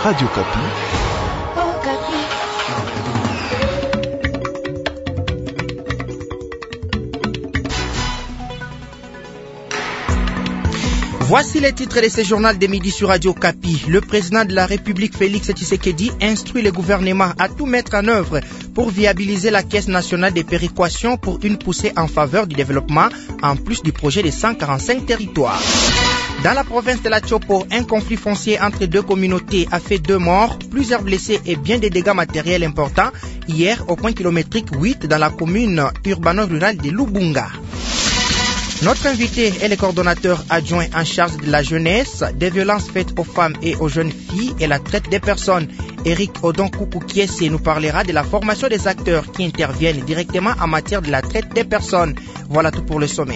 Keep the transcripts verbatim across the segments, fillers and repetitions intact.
Radio Kapi. Oh, Kapi. Voici les titres de ce journal de midi sur Radio Kapi. Le président de la République, Félix Tshisekedi, instruit le gouvernement à tout mettre en œuvre pour viabiliser la Caisse nationale de péréquation pour une poussée en faveur du développement, en plus du projet des cent quarante-cinq territoires. Dans la province de la Tchopo, un conflit foncier entre deux communautés a fait deux morts, plusieurs blessés et bien des dégâts matériels importants hier au point kilométrique huit dans la commune urbano-rurale de Lubunga. Notre invité est le coordonnateur adjoint en charge de la jeunesse, des violences faites aux femmes et aux jeunes filles et la traite des personnes. Eric Odon-Koukoukiese nous parlera de la formation des acteurs qui interviennent directement en matière de la traite des personnes. Voilà tout pour le sommaire.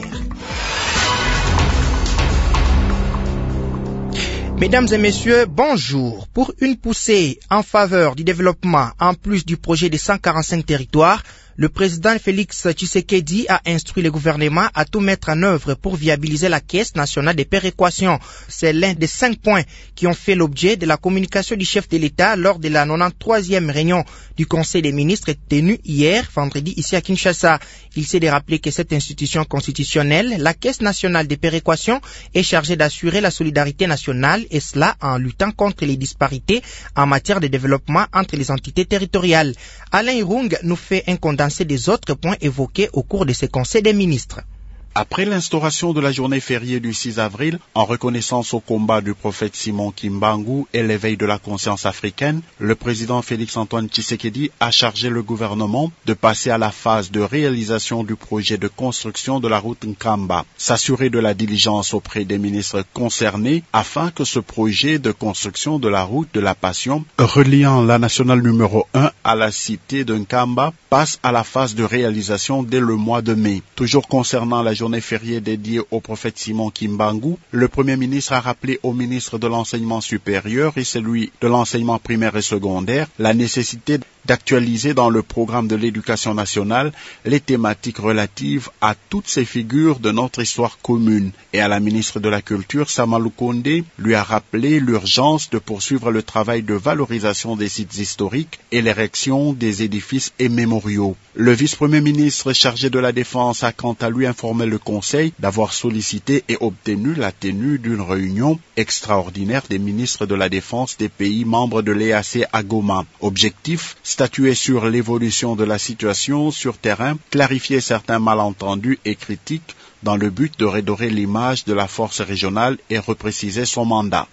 Mesdames et messieurs, bonjour. Pour une poussée en faveur du développement, en plus du projet des cent quarante-cinq territoires, le président Félix Tshisekedi a instruit le gouvernement à tout mettre en œuvre pour viabiliser la Caisse nationale de péréquation. C'est l'un des cinq points qui ont fait l'objet de la communication du chef de l'État lors de la quatre-vingt-treizième réunion du Conseil des ministres tenue hier, vendredi, ici à Kinshasa. Il s'est de rappeler que cette institution constitutionnelle, la Caisse nationale de péréquation, est chargée d'assurer la solidarité nationale et cela en luttant contre les disparités en matière de développement entre les entités territoriales. Alain Irung nous fait un condamné des autres points évoqués au cours de ce Conseil des ministres. Après l'instauration de la journée fériée du six avril, en reconnaissance au combat du prophète Simon Kimbangu et l'éveil de la conscience africaine, le président Félix-Antoine Tshisekedi a chargé le gouvernement de passer à la phase de réalisation du projet de construction de la route Nkamba, s'assurer de la diligence auprès des ministres concernés afin que ce projet de construction de la route de la Passion, reliant la nationale numéro un à la cité de Nkamba, passe à la phase de réalisation dès le mois de mai. Toujours concernant la journée fériée dédiée au prophète Simon Kimbangu, le Premier ministre a rappelé au ministre de l'Enseignement supérieur et celui de l'Enseignement primaire et secondaire la nécessité d'actualiser dans le programme de l'éducation nationale les thématiques relatives à toutes ces figures de notre histoire commune. Et à la ministre de la Culture, Samalou Kondé, lui a rappelé l'urgence de poursuivre le travail de valorisation des sites historiques et l'érection des édifices et mémoriaux. Le vice-premier ministre chargé de la Défense a quant à lui informé le Conseil d'avoir sollicité et obtenu la tenue d'une réunion extraordinaire des ministres de la Défense des pays membres de l'E A C à Goma. Objectif, statuer sur l'évolution de la situation sur terrain, clarifier certains malentendus et critiques dans le but de redorer l'image de la force régionale et repréciser son mandat.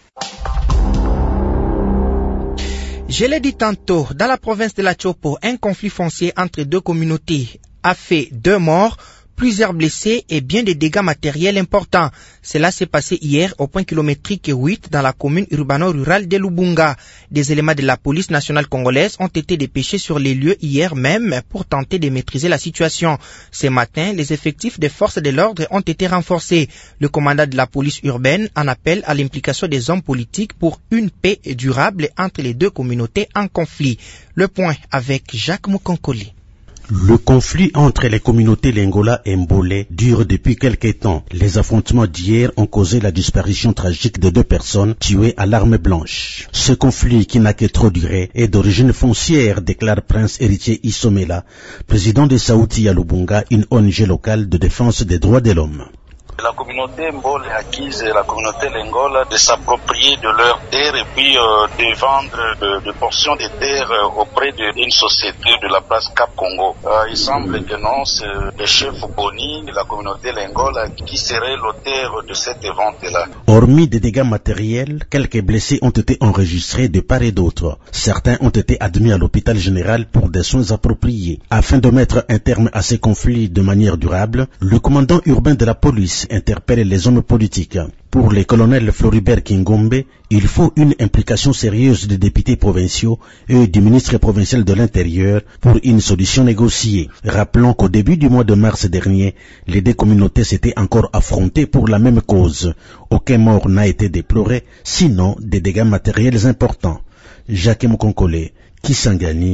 Je l'ai dit tantôt, dans la province de la Tchopo, un conflit foncier entre deux communautés a fait deux morts, plusieurs blessés et bien des dégâts matériels importants. Cela s'est passé hier au point kilométrique huit dans la commune urbano-rurale de Lubunga. Des éléments de la police nationale congolaise ont été dépêchés sur les lieux hier même pour tenter de maîtriser la situation. Ce matin, les effectifs des forces de l'ordre ont été renforcés. Le commandant de la police urbaine en appelle à l'implication des hommes politiques pour une paix durable entre les deux communautés en conflit. Le point avec Jacques Moukonkoli. Le conflit entre les communautés Lengola et Mbolé dure depuis quelque temps. Les affrontements d'hier ont causé la disparition tragique de deux personnes tuées à l'arme blanche. Ce conflit, qui n'a que trop duré, est d'origine foncière, déclare Prince Héritier Isomela, président de Saouti à Lubunga, une O N G locale de défense des droits de l'homme. La communauté Mbole accuse la communauté Lengola de s'approprier de leurs terres et puis euh, de vendre des de portions de terres euh, auprès d'une société de la place Cap Congo. Euh, il semble que non, c'est le chef Boni de la communauté Lengola qui serait l'auteur de cette vente-là. Hormis des dégâts matériels, quelques blessés ont été enregistrés de part et d'autre. Certains ont été admis à l'hôpital général pour des soins appropriés. Afin de mettre un terme à ces conflits de manière durable, le commandant urbain de la police interpelle les hommes politiques. Pour le colonel Floribert Kingombe, il faut une implication sérieuse des députés provinciaux et du ministre provincial de l'Intérieur pour une solution négociée. Rappelons qu'au début du mois de mars dernier, les deux communautés s'étaient encore affrontées pour la même cause. Aucun mort n'a été déploré, sinon des dégâts matériels importants. Jacques Moukonkole, Kisangani,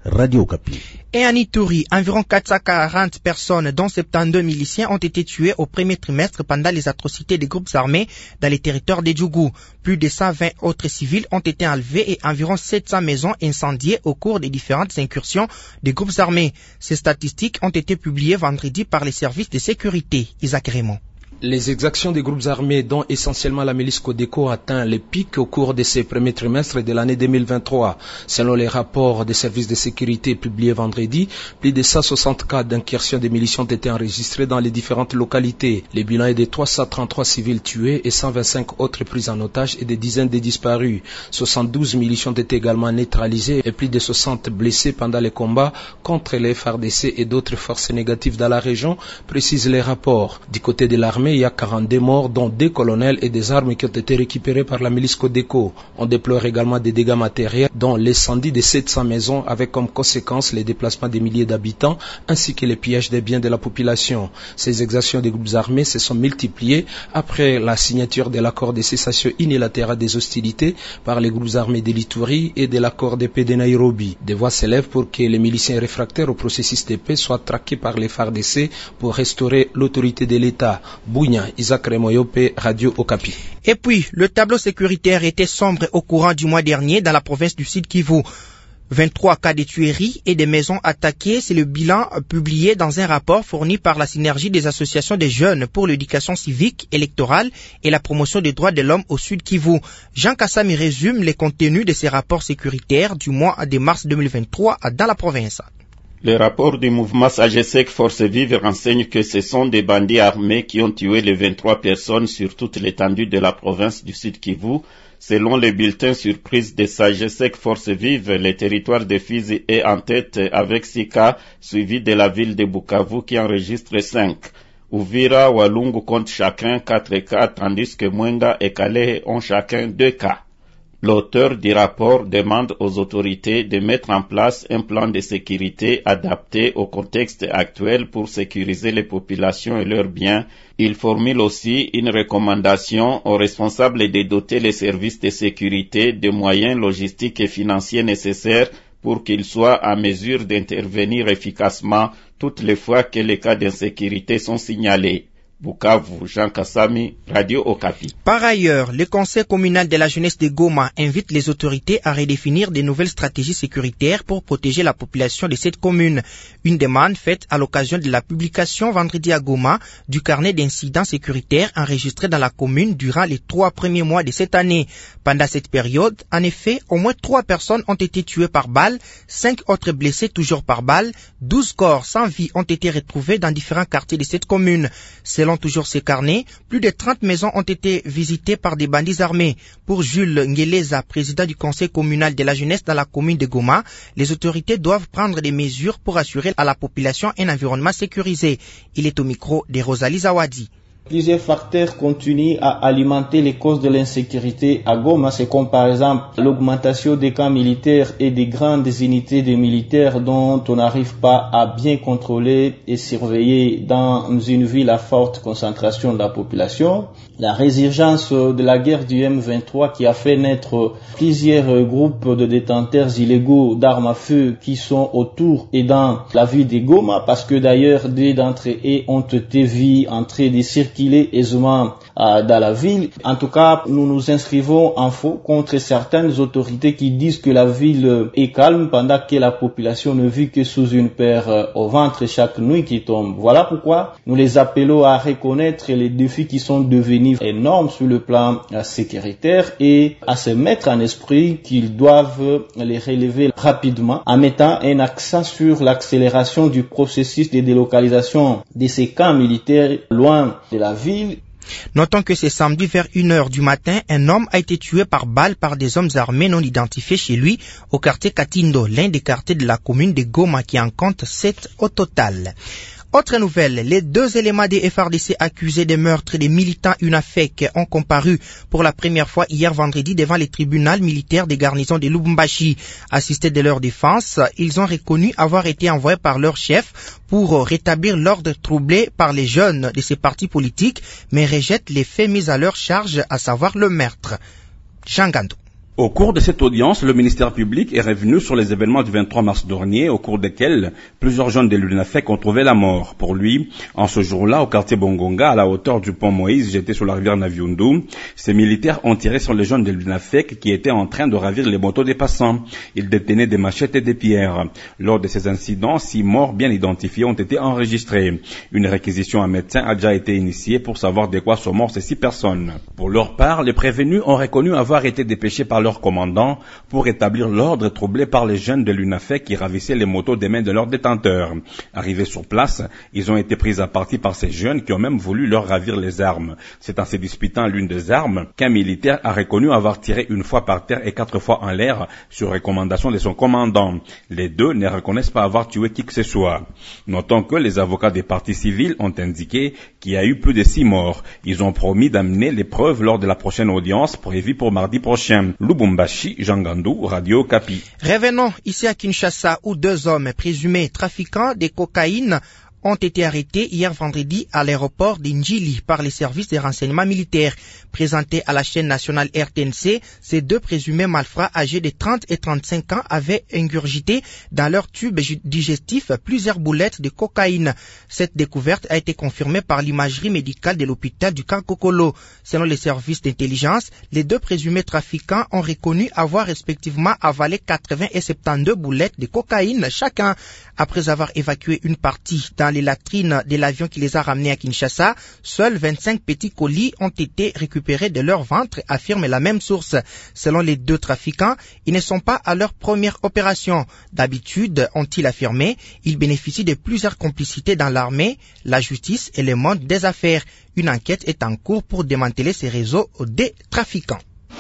Radio Okapi. Et en Ituri, environ quatre cent quarante personnes, dont soixante-douze miliciens, ont été tués au premier trimestre pendant les atrocités des groupes armés dans les territoires des Djougou. Plus de cent vingt autres civils ont été enlevés et environ sept cents maisons incendiées au cours des différentes incursions des groupes armés. Ces statistiques ont été publiées vendredi par les services de sécurité. Isaac Raymond. Les exactions des groupes armés, dont essentiellement la milice Codeco, atteint les pics au cours de ces premiers trimestres de l'année deux mille vingt-trois. Selon les rapports des services de sécurité publiés vendredi, plus de cent soixante cas d'incursion des milices ont été enregistrés dans les différentes localités. Le bilan est de trois cent trente-trois civils tués et cent vingt-cinq autres pris en otage et des dizaines de disparus. soixante-douze milices ont été également neutralisées et plus de soixante blessés pendant les combats contre les F A R D C et d'autres forces négatives dans la région, précisent les rapports. Du côté de l'armée, il y a quarante-deux morts, dont deux colonels et des armes qui ont été récupérées par la milice Codeco. On déplore également des dégâts matériels, dont l'incendie de sept cents maisons avec comme conséquence les déplacements des milliers d'habitants ainsi que les pillages des biens de la population. Ces exactions des groupes armés se sont multipliées après la signature de l'accord de cessation unilatérale des hostilités par les groupes armés de l'Ituri et de l'accord de paix de Nairobi. Des voix s'élèvent pour que les miliciens réfractaires au processus de paix soient traqués par les F A R D C pour restaurer l'autorité de l'État. Bounia, Isaac Remoyope, Radio Okapi. Et puis, le tableau sécuritaire était sombre au courant du mois dernier dans la province du Sud Kivu. vingt-trois cas de tueries et des maisons attaquées, c'est le bilan publié dans un rapport fourni par la synergie des associations des jeunes pour l'éducation civique, électorale et la promotion des droits de l'homme au Sud Kivu. Jean Kassami résume les contenus de ces rapports sécuritaires du mois de mars deux mille vingt-trois dans la province. Le rapport du mouvement Sagesec Force Vive renseigne que ce sont des bandits armés qui ont tué les vingt-trois personnes sur toute l'étendue de la province du Sud Kivu. Selon les bulletins surprises de Sagesec Force Vive, le territoire de Fizi est en tête avec six cas, suivi de la ville de Bukavu qui enregistre cinq. Uvira, Walungu comptent chacun quatre cas, tandis que Mwenga et Kalehe ont chacun deux cas. L'auteur du rapport demande aux autorités de mettre en place un plan de sécurité adapté au contexte actuel pour sécuriser les populations et leurs biens. Il formule aussi une recommandation aux responsables de doter les services de sécurité de moyens logistiques et financiers nécessaires pour qu'ils soient en mesure d'intervenir efficacement toutes les fois que les cas d'insécurité sont signalés. Bukavu, Jean Kassami, Radio Okapi. Par ailleurs, le Conseil communal de la jeunesse de Goma invite les autorités à redéfinir de nouvelles stratégies sécuritaires pour protéger la population de cette commune. Une demande faite à l'occasion de la publication vendredi à Goma du carnet d'incidents sécuritaires enregistré dans la commune durant les trois premiers mois de cette année. Pendant cette période, en effet, au moins trois personnes ont été tuées par balle, cinq autres blessées toujours par balle, douze corps sans vie ont été retrouvés dans différents quartiers de cette commune. Selon toujours ces carnets, plus de trente maisons ont été visitées par des bandits armés. Pour Jules Ngeleza, président du conseil communal de la jeunesse dans la commune de Goma, les autorités doivent prendre des mesures pour assurer à la population un environnement sécurisé. Il est au micro de Rosalie Zawadi. Plusieurs facteurs continuent à alimenter les causes de l'insécurité à Goma. C'est comme par exemple l'augmentation des camps militaires et des grandes unités de militaires dont on n'arrive pas à bien contrôler et surveiller dans une ville à forte concentration de la population. La résurgence de la guerre du M vingt-trois qui a fait naître plusieurs groupes de détenteurs illégaux d'armes à feu qui sont autour et dans la ville de Goma, parce que d'ailleurs deux d'entre eux ont été vus en train de circuler aisément euh, dans la ville. En tout cas, nous nous inscrivons en faux contre certaines autorités qui disent que la ville est calme pendant que la population ne vit que sous une paire euh, au ventre chaque nuit qui tombe. Voilà pourquoi nous les appelons à reconnaître les défis qui sont devenus énormes sur le plan euh, sécuritaire et à se mettre en esprit qu'ils doivent les relever rapidement en mettant un accent sur l'accélération du processus de délocalisation de ces camps militaires loin de la ville. Notons que ce samedi vers une heure du matin, un homme a été tué par balle par des hommes armés non identifiés chez lui au quartier Katindo, l'un des quartiers de la commune de Goma qui en compte sept au total. Autre nouvelle, les deux éléments des F A R D C accusés des meurtres des militants UNAFEC ont comparu pour la première fois hier vendredi devant les tribunaux militaires des garnisons de Lubumbashi. Assistés de leur défense, ils ont reconnu avoir été envoyés par leur chef pour rétablir l'ordre troublé par les jeunes de ces partis politiques, mais rejettent les faits mis à leur charge, à savoir le meurtre. Changando. Au cours de cette audience, le ministère public est revenu sur les événements du vingt-trois mars dernier, au cours desquels plusieurs jeunes de l'UNAFEC ont trouvé la mort. Pour lui, en ce jour-là, au quartier Bongonga, à la hauteur du pont Moïse, jeté sur la rivière Naviundu, ces militaires ont tiré sur les jeunes de l'UNAFEC qui étaient en train de ravir les motos des passants. Ils détenaient des machettes et des pierres. Lors de ces incidents, six morts bien identifiés ont été enregistrés. Une réquisition à médecin a déjà été initiée pour savoir de quoi sont morts ces six personnes. Pour leur part, les prévenus ont reconnu avoir été dépêchés par leur commandant pour établir l'ordre troublé par les jeunes de l'UNAFEC qui ravissaient les motos des mains de leurs détenteurs. Arrivés sur place, ils ont été pris à partie par ces jeunes qui ont même voulu leur ravir les armes. C'est en se disputant l'une des armes qu'un militaire a reconnu avoir tiré une fois par terre et quatre fois en l'air sur recommandation de son commandant. Les deux ne reconnaissent pas avoir tué qui que ce soit. Notons que les avocats des parties civiles ont indiqué qu'il y a eu plus de six morts. Ils ont promis d'amener les preuves lors de la prochaine audience prévue pour mardi prochain. Lubumbashi, Jean Gandou, Radio Kapi. Revenons ici à Kinshasa où deux hommes présumés trafiquants de cocaïne ont été arrêtés hier vendredi à l'aéroport d'Indjili par les services de renseignement militaires. Présentés à la chaîne nationale R T N C, ces deux présumés malfrats âgés de trente et trente-cinq ans avaient ingurgité dans leur tube digestif plusieurs boulettes de cocaïne. Cette découverte a été confirmée par l'imagerie médicale de l'hôpital du Kankokolo. Selon les services d'intelligence, les deux présumés trafiquants ont reconnu avoir respectivement avalé quatre-vingts et soixante-douze boulettes de cocaïne chacun. Après avoir évacué une partie dans les latrines de l'avion qui les a ramenés à Kinshasa, seuls vingt-cinq petits colis ont été récupérés de leur ventre, affirme la même source. Selon les deux trafiquants, ils ne sont pas à leur première opération. D'habitude, ont-ils affirmé, ils bénéficient de plusieurs complicités dans l'armée, la justice et le monde des affaires. Une enquête est en cours pour démanteler ces réseaux des trafiquants.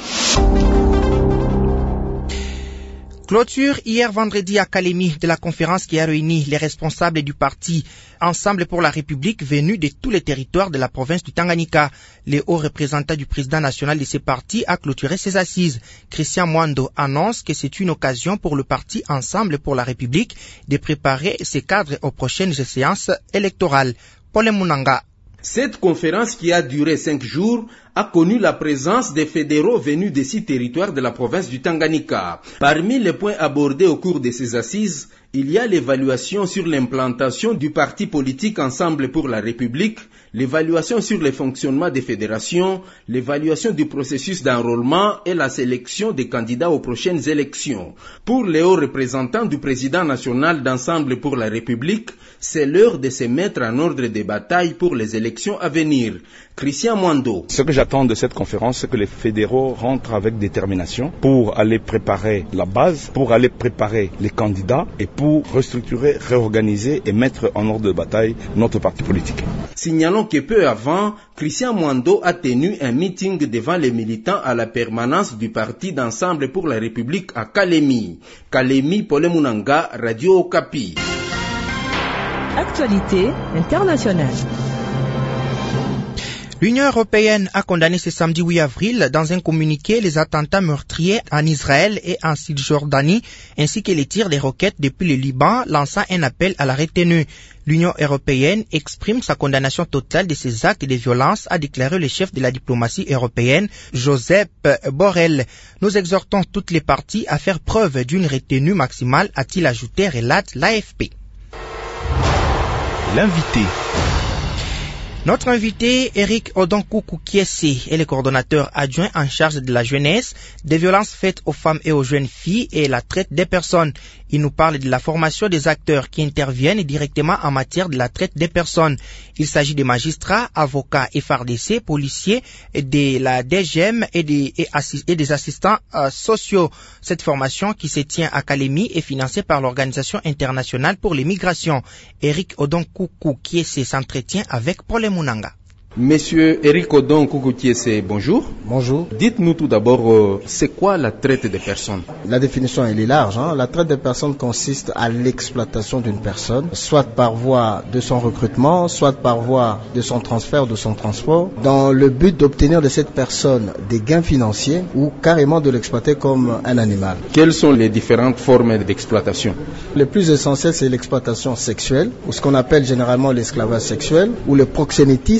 Clôture hier vendredi à Kalemi de la conférence qui a réuni les responsables du parti Ensemble pour la République venus de tous les territoires de la province du Tanganyika. Le haut représentant du président national de ce parti a clôturé ses assises. Christian Mwando annonce que c'est une occasion pour le parti Ensemble pour la République de préparer ses cadres aux prochaines séances électorales. Paul Munanga. Cette conférence qui a duré cinq jours a connu la présence des fédéraux venus des six territoires de la province du Tanganyika. Parmi les points abordés au cours de ces assises, il y a l'évaluation sur l'implantation du parti politique Ensemble pour la République, l'évaluation sur le fonctionnement des fédérations, l'évaluation du processus d'enrôlement et la sélection des candidats aux prochaines élections. Pour les hauts représentants du président national d'Ensemble pour la République, c'est l'heure de se mettre en ordre de bataille pour les élections à venir. Christian Mwando. Ce que j'attends de cette conférence, c'est que les fédéraux rentrent avec détermination pour aller préparer la base, pour aller préparer les candidats et pour restructurer, réorganiser et mettre en ordre de bataille notre parti politique. Signalons que peu avant, Christian Mwando a tenu un meeting devant les militants à la permanence du parti d'Ensemble pour la République à Kalemi. Kalemi, Paul Munanga, Radio Okapi. Actualité internationale. L'Union européenne a condamné ce samedi huit avril dans un communiqué les attentats meurtriers en Israël et en Cisjordanie ainsi que les tirs des roquettes depuis le Liban, lançant un appel à la retenue. L'Union européenne exprime sa condamnation totale de ces actes de violence, a déclaré le chef de la diplomatie européenne, Josep Borrell. Nous exhortons toutes les parties à faire preuve d'une retenue maximale, a-t-il ajouté, relate l'A F P. L'invité. Notre invité, Eric Odonkoukou-Kiese, est le coordonnateur adjoint en charge de la jeunesse, des violences faites aux femmes et aux jeunes filles et la traite des personnes. Il nous parle de la formation des acteurs qui interviennent directement en matière de la traite des personnes. Il s'agit des magistrats, avocats, F R D C, policiers, de la D G M et des, et assi- et des assistants euh, sociaux. Cette formation qui se tient à Kalemi est financée par l'Organisation internationale pour les migrations. Eric Odonkoukou-Kiese s'entretient avec Paul Munanga. Monsieur Eric Odonkoukou-Kiese, bonjour. Bonjour. Dites-nous tout d'abord, euh, c'est quoi la traite des personnes? La définition, elle est large. Hein. La traite des personnes consiste à l'exploitation d'une personne, soit par voie de son recrutement, soit par voie de son transfert, de son transport, dans le but d'obtenir de cette personne des gains financiers ou carrément de l'exploiter comme un animal. Quelles sont les différentes formes d'exploitation? Le plus essentiel, c'est l'exploitation sexuelle, ou ce qu'on appelle généralement l'esclavage sexuel, ou le proxénétisme, ou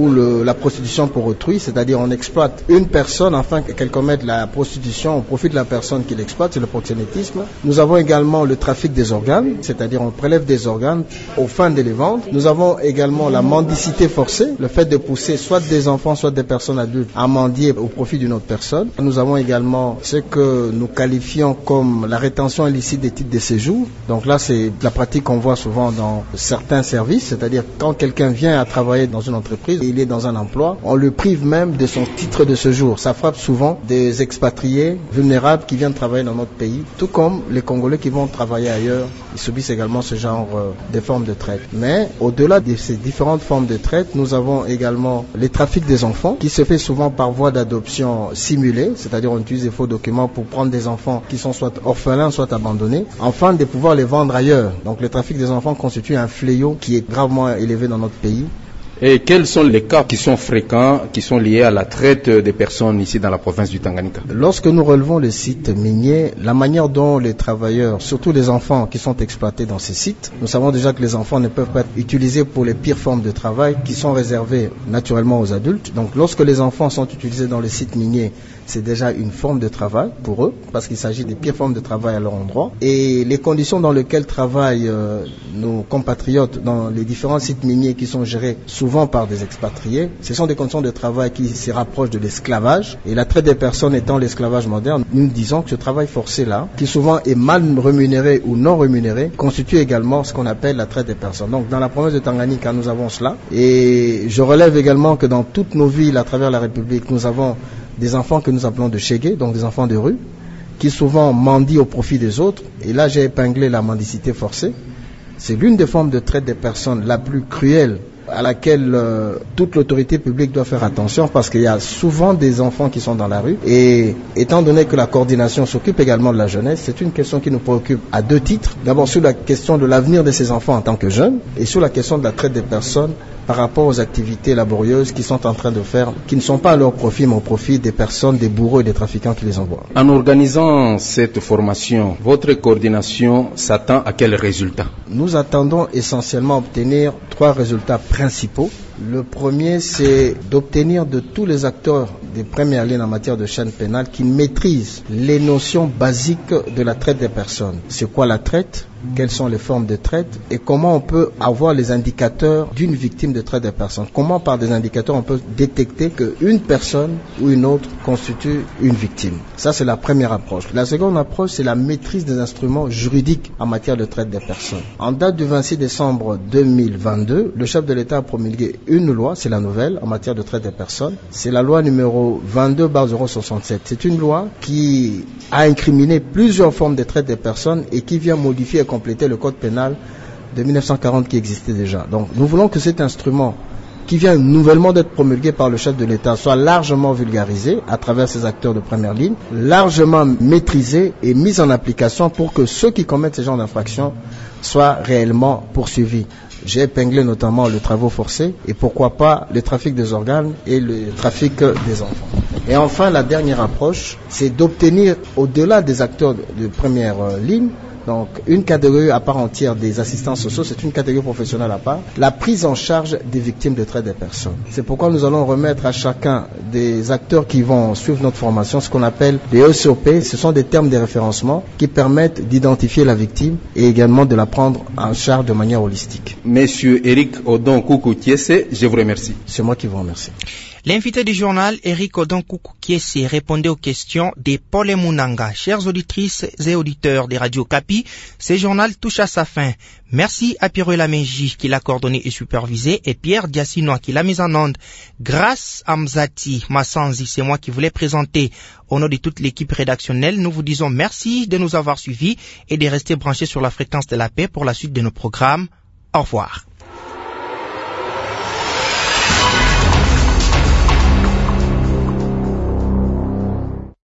ou le, la prostitution pour autrui, c'est-à-dire on exploite une personne afin qu'elle commette la prostitution au profit de la personne qui l'exploite, c'est le proxénétisme. Nous avons également le trafic des organes, c'est-à-dire on prélève des organes aux fins de les vendre. Nous avons également la mendicité forcée, le fait de pousser soit des enfants, soit des personnes adultes à mendier au profit d'une autre personne. Nous avons également ce que nous qualifions comme la rétention illicite des titres de séjour. Donc là, c'est la pratique qu'on voit souvent dans certains services, c'est-à-dire quand quelqu'un vient à travailler dans une entreprise, il est dans un emploi, on le prive même de son titre de séjour. Ça frappe souvent des expatriés vulnérables qui viennent travailler dans notre pays, tout comme les Congolais qui vont travailler ailleurs, ils subissent également ce genre euh, de formes de traite. Mais au-delà de ces différentes formes de traite, nous avons également les trafics des enfants qui se fait souvent par voie d'adoption simulée, c'est-à-dire on utilise des faux documents pour prendre des enfants qui sont soit orphelins, soit abandonnés, afin de pouvoir les vendre ailleurs. Donc le trafic des enfants constitue un fléau qui est gravement élevé dans notre pays. Et quels sont les cas qui sont fréquents, qui sont liés à la traite des personnes ici dans la province du Tanganyika? Lorsque nous relevons les sites miniers, la manière dont les travailleurs, surtout les enfants qui sont exploités dans ces sites, nous savons déjà que les enfants ne peuvent pas être utilisés pour les pires formes de travail qui sont réservées naturellement aux adultes. Donc lorsque les enfants sont utilisés dans les sites miniers, c'est déjà une forme de travail pour eux, parce qu'il s'agit des pires formes de travail à leur endroit. Et les conditions dans lesquelles travaillent euh, nos compatriotes dans les différents sites miniers qui sont gérés souvent par des expatriés, ce sont des conditions de travail qui se rapprochent de l'esclavage. Et la traite des personnes étant l'esclavage moderne, nous disons que ce travail forcé-là, qui souvent est mal rémunéré ou non rémunéré, constitue également ce qu'on appelle la traite des personnes. Donc dans la province de Tanganyika, nous avons cela. Et je relève également que dans toutes nos villes à travers la République, nous avons des enfants que nous appelons de chégués, donc des enfants de rue, qui souvent mendient au profit des autres. Et là, j'ai épinglé la mendicité forcée. C'est l'une des formes de traite des personnes la plus cruelle à laquelle euh, toute l'autorité publique doit faire attention, parce qu'il y a souvent des enfants qui sont dans la rue. Et étant donné que la coordination s'occupe également de la jeunesse, c'est une question qui nous préoccupe à deux titres. D'abord sur la question de l'avenir de ces enfants en tant que jeunes, et sur la question de la traite des personnes par rapport aux activités laborieuses qu'ils sont en train de faire, qui ne sont pas à leur profit, mais au profit des personnes, des bourreaux et des trafiquants qui les envoient. En organisant cette formation, votre coordination s'attend à quels résultats? Nous attendons essentiellement obtenir trois résultats principaux. Le premier, c'est d'obtenir de tous les acteurs des premières lignes en matière de chaîne pénale qu'ils maîtrisent les notions basiques de la traite des personnes. C'est quoi la traite? Quelles sont les formes de traite? Et comment on peut avoir les indicateurs d'une victime de traite des personnes? Comment par des indicateurs on peut détecter qu'une personne ou une autre constitue une victime? Ça, c'est la première approche. La seconde approche, c'est la maîtrise des instruments juridiques en matière de traite des personnes. En date du vingt-six décembre deux mille vingt-deux, le chef de l'État a promulgué une loi, c'est la nouvelle, en matière de traite des personnes. C'est la loi numéro vingt-deux barre zéro soixante-sept. C'est une loi qui a incriminé plusieurs formes de traite des personnes et qui vient modifier et compléter le code pénal de mille neuf cent quarante qui existait déjà. Donc nous voulons que cet instrument qui vient nouvellement d'être promulgué par le chef de l'État soit largement vulgarisé à travers ses acteurs de première ligne, largement maîtrisé et mis en application pour que ceux qui commettent ce genre d'infractions soient réellement poursuivis. J'ai épinglé notamment le travail forcé et pourquoi pas le trafic des organes et le trafic des enfants. Et enfin, la dernière approche, c'est d'obtenir au-delà des acteurs de première ligne, donc une catégorie à part entière des assistants sociaux, c'est une catégorie professionnelle à part, la prise en charge des victimes de traite des personnes. C'est pourquoi nous allons remettre à chacun des acteurs qui vont suivre notre formation ce qu'on appelle des E C O P. Ce sont des termes de référencement qui permettent d'identifier la victime et également de la prendre en charge de manière holistique. Monsieur Eric Odon Koukou-Kiese, je vous remercie. C'est moi qui vous remercie. L'invité du journal, Eric Odon Koukou-Kiese, répondait aux questions de Paul Munanga. Chères auditrices et auditeurs des radios Kapi, ce journal touche à sa fin. Merci à Pierre Laméji qui l'a coordonné et supervisé et Pierre Diassinois qui l'a mise en onde. Grâce à Mzati Massanzi, c'est moi qui voulais présenter. Au nom de toute l'équipe rédactionnelle, nous vous disons merci de nous avoir suivis et de rester branchés sur la fréquence de la paix pour la suite de nos programmes. Au revoir.